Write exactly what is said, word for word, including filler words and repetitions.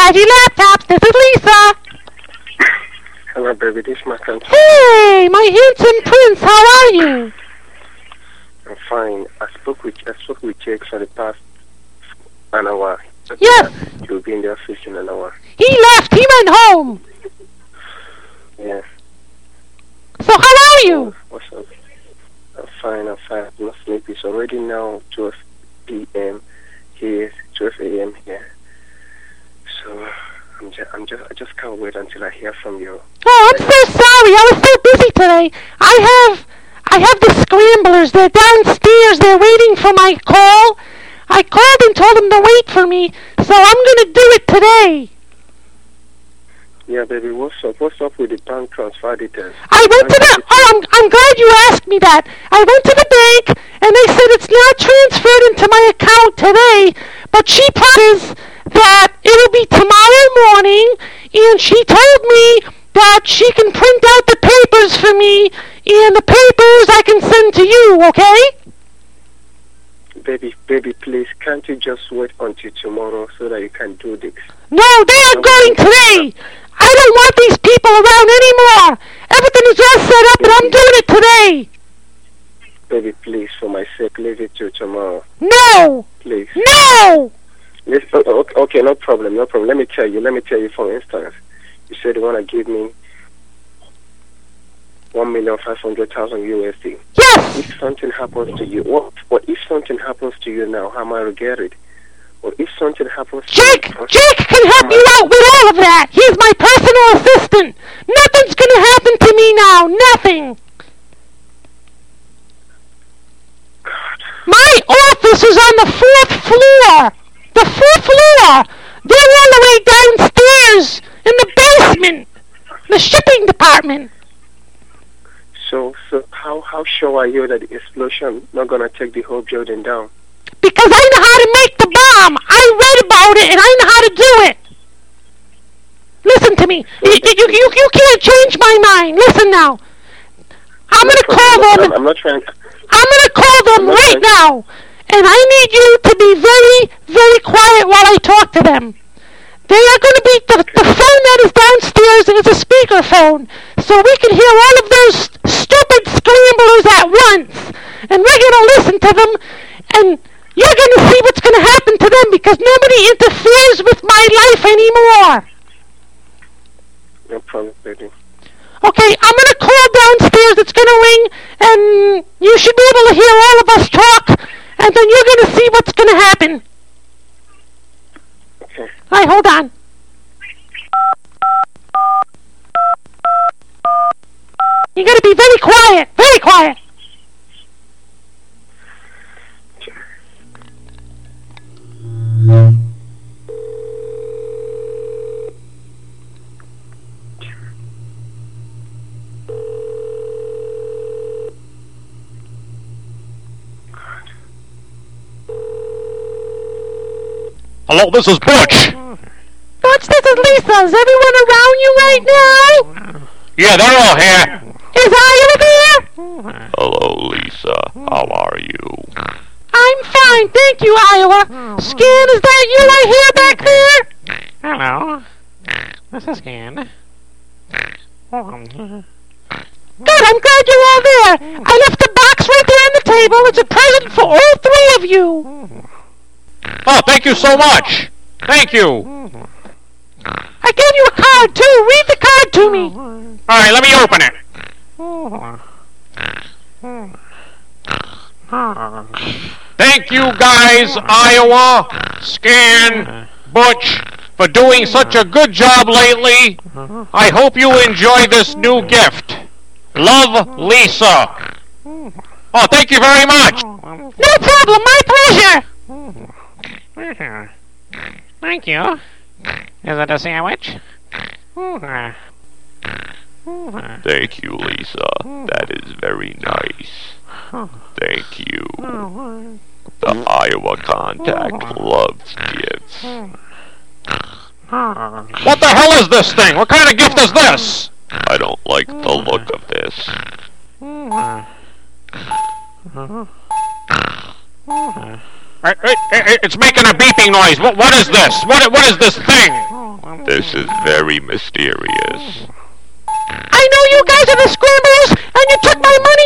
Daddy Laptops, this is Lisa. Hello, baby, this is my country. Hey, my handsome prince, how are you? I'm fine. I spoke with I spoke with Jake for the past an hour. Yes. He'll be in the office in an hour. He left. He went home. Yeah. So how are you? What's up? I'm fine. I'm fine. I'm not sleepy. It's already now twelve p m here, twelve a m here. So I'm just, I'm just, I just can't wait until I hear from you. Oh, I'm so sorry. I was so busy today. I have, I have the scramblers. They're downstairs. They're waiting for my call. I called and told them to wait for me, so I'm gonna do it today. Yeah, baby, what's up? What's up with the bank transfer details? I went to the, oh, I'm, I'm glad you asked me that. I went to the bank, and they said it's not transferred into my account today, but she promised that it'll be tomorrow morning, and she told me that she can print out the papers for me, and the papers I can send to you, okay? Baby, baby, please, can't you just wait until tomorrow so that you can do this? No, they are going today. I don't want these people around anymore. Everything is all set up, and I'm doing it today. Baby, please, for my sake, leave it till tomorrow. No. Please. No. Listen, okay, okay, no problem, no problem. Let me tell you, let me tell you, for instance, you said you want to give me one million five hundred thousand U S D. Yes. If something happens to you, what? What if something happens to you now? How am I to get it? Or if something happens to Jake, you, Jake can help you out with all of that. He's my personal assistant. Nothing's gonna happen to me now. Nothing. God. My office is on the fourth floor. The fourth floor. They're all the way downstairs in the basement. The shipping department. So, so how how sure are you that the explosion not gonna take the whole building down? Because I know how to make the bomb. I read about it and I know how to do it. Listen to me. You you you, you can't change my mind. Listen now. I'm No gonna problem. call I'm, them. I'm not trying. I'm gonna call them I'm not right trying- now, and I need you to be very very quiet while I talk to them. They are going to be, the, the phone that is downstairs is a speakerphone, so we can hear all of those stupid scramblers at once. And we're going to listen to them, and you're going to see what's going to happen to them, because nobody interferes with my life anymore. No problem, baby. Okay, I'm going to call downstairs, it's going to ring, and you should be able to hear all of us talk, and then you're going to see what's going to happen. Okay. All right, hold on. You gotta be very quiet, very quiet. Hello, this is Butch. Butch, this is Lisa. Is everyone around you right now? Yeah, they're all here. Is Iowa there? Hello, Lisa. How are you? I'm fine, thank you, Iowa. Scan, is that you I hear back there? Hello. This is Scan. Good, I'm glad you're all there. I left a box right there on the table. It's a present for all three of you. Oh, thank you so much. Thank you. I gave you a card, too. Read the card to me. All right, let me open it. Thank you guys, Iowa, Scan, Butch, for doing such a good job lately. I hope you enjoy this new gift. Love, Lisa. Oh, thank you very much. No problem, my pleasure. Thank you. Is it a sandwich? Thank you, Lisa. That is very nice. Thank you. The Iowa contact loves gifts. What the hell is this thing? What kind of gift is this? I don't like the look of this. It, it, it, it's making a beeping noise. What, what is this? What, what is this thing? This is very mysterious. I know you guys are the scramblers, and you took my money